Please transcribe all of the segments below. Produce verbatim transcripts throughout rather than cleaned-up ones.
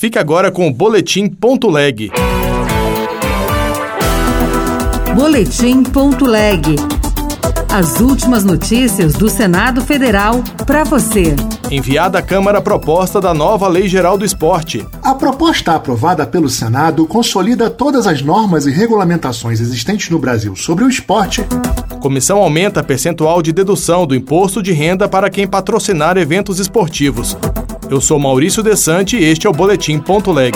Fique agora com o Boletim Ponto Leg. Boletim Ponto Leg. As últimas notícias do Senado Federal para você. Enviada à Câmara a proposta da nova Lei Geral do Esporte. A proposta aprovada pelo Senado consolida todas as normas e regulamentações existentes no Brasil sobre o esporte. A comissão aumenta a percentual de dedução do imposto de renda para quem patrocinar eventos esportivos. Eu sou Maurício Desante e este é o Boletim Ponto Leg.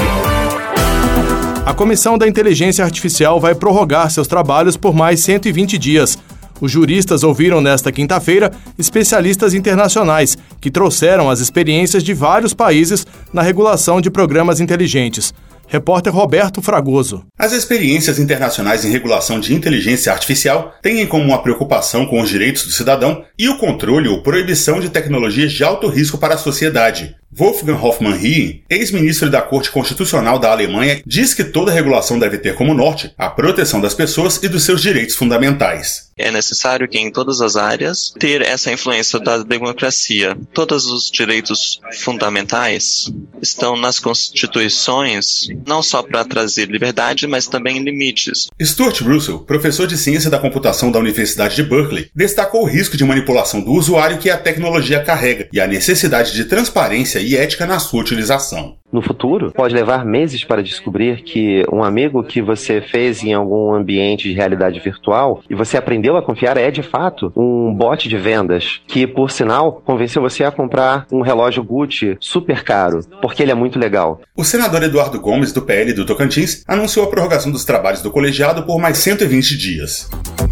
A Comissão da Inteligência Artificial vai prorrogar seus trabalhos por mais cento e vinte dias. Os juristas ouviram nesta quinta-feira especialistas internacionais que trouxeram as experiências de vários países na regulação de programas inteligentes. Repórter Roberto Fragoso. As experiências internacionais em regulação de inteligência artificial têm em comum a preocupação com os direitos do cidadão e o controle ou proibição de tecnologias de alto risco para a sociedade. Wolfgang Hoffmann-Riem, ex-ministro da Corte Constitucional da Alemanha, diz que toda regulação deve ter como norte a proteção das pessoas e dos seus direitos fundamentais. É necessário que em todas as áreas ter essa influência da democracia. Todos os direitos fundamentais estão nas constituições, não só para trazer liberdade, mas também limites. Stuart Russell, professor de ciência da computação da Universidade de Berkeley, destacou o risco de manipulação do usuário que a tecnologia carrega e a necessidade de transparência e ética na sua utilização. No futuro, pode levar meses para descobrir que um amigo que você fez em algum ambiente de realidade virtual e você aprendeu a confiar é, de fato, um bot de vendas que, por sinal, convenceu você a comprar um relógio Gucci super caro, porque ele é muito legal. O senador Eduardo Gomes, do P L do Tocantins, anunciou a prorrogação dos trabalhos do colegiado por mais cento e vinte dias.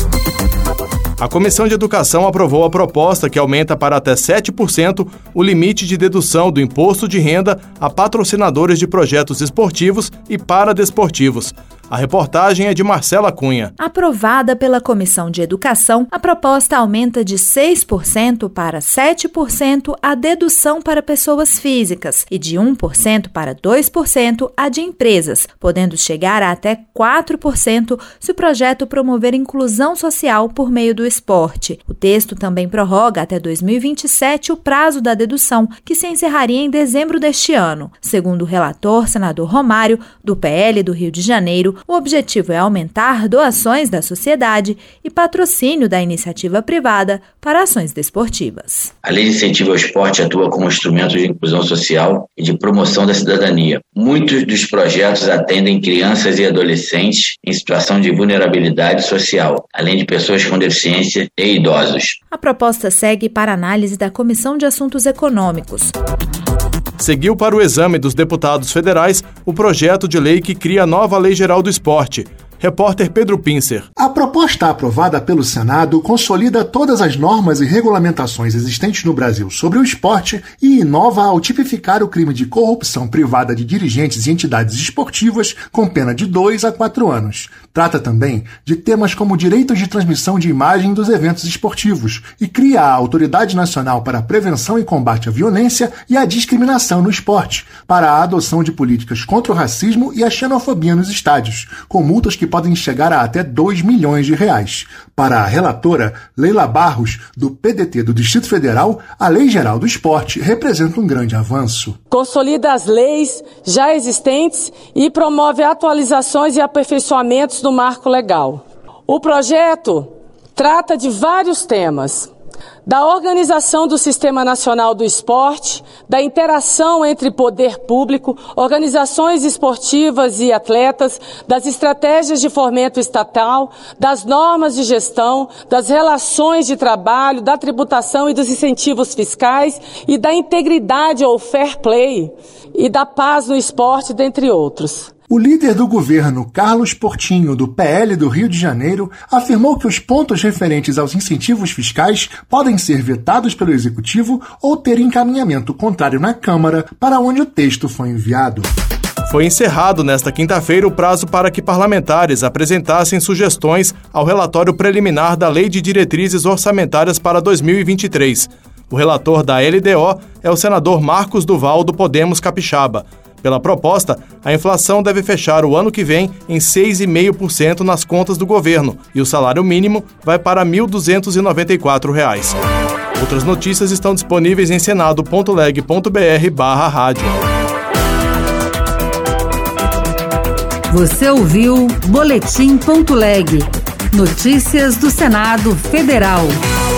A Comissão de Educação aprovou a proposta que aumenta para até sete por cento o limite de dedução do imposto de renda a patrocinadores de projetos esportivos e paradesportivos. A reportagem é de Marcela Cunha. Aprovada pela Comissão de Educação, a proposta aumenta de seis por cento para sete por cento a dedução para pessoas físicas e de um por cento para dois por cento a de empresas, podendo chegar a até quatro por cento se o projeto promover inclusão social por meio do esporte. O texto também prorroga até dois mil e vinte e sete o prazo da dedução, que se encerraria em dezembro deste ano. Segundo o relator, senador Romário, do P L do Rio de Janeiro, o objetivo é aumentar doações da sociedade e patrocínio da iniciativa privada para ações desportivas. A Lei de Incentivo ao Esporte atua como instrumento de inclusão social e de promoção da cidadania. Muitos dos projetos atendem crianças e adolescentes em situação de vulnerabilidade social, além de pessoas com deficiência e idosos. A proposta segue para análise da Comissão de Assuntos Econômicos. Seguiu para o exame dos deputados federais o projeto de lei que cria a nova Lei Geral do Esporte. Repórter Pedro Pincer. A proposta aprovada pelo Senado consolida todas as normas e regulamentações existentes no Brasil sobre o esporte e inova ao tipificar o crime de corrupção privada de dirigentes e entidades esportivas com pena de dois a quatro anos. Trata também de temas como direitos de transmissão de imagem dos eventos esportivos e cria a Autoridade Nacional para a Prevenção e Combate à Violência e à Discriminação no Esporte, para a adoção de políticas contra o racismo e a xenofobia nos estádios, com multas que podem chegar a até dois milhões de reais. Para a relatora Leila Barros, do P D T do Distrito Federal, a Lei Geral do Esporte representa um grande avanço. Consolida as leis já existentes e promove atualizações e aperfeiçoamentos do marco legal. O projeto trata de vários temas: da organização do Sistema Nacional do Esporte, da interação entre poder público, organizações esportivas e atletas, das estratégias de fomento estatal, das normas de gestão, das relações de trabalho, da tributação e dos incentivos fiscais e da integridade ou fair play e da paz no esporte, dentre outros. O líder do governo, Carlos Portinho, do P L do Rio de Janeiro, afirmou que os pontos referentes aos incentivos fiscais podem ser vetados pelo Executivo ou ter encaminhamento contrário na Câmara, para onde o texto foi enviado. Foi encerrado nesta quinta-feira o prazo para que parlamentares apresentassem sugestões ao relatório preliminar da Lei de Diretrizes Orçamentárias para dois mil e vinte e três. O relator da L D O é o senador Marcos Duval, do Podemos Capixaba. Pela proposta, a inflação deve fechar o ano que vem em seis vírgula cinco por cento nas contas do governo e o salário mínimo vai para mil duzentos e noventa e quatro reais. Outras notícias estão disponíveis em senado ponto leg ponto br barra rádio. Você ouviu Boletim.leg. Notícias do Senado Federal.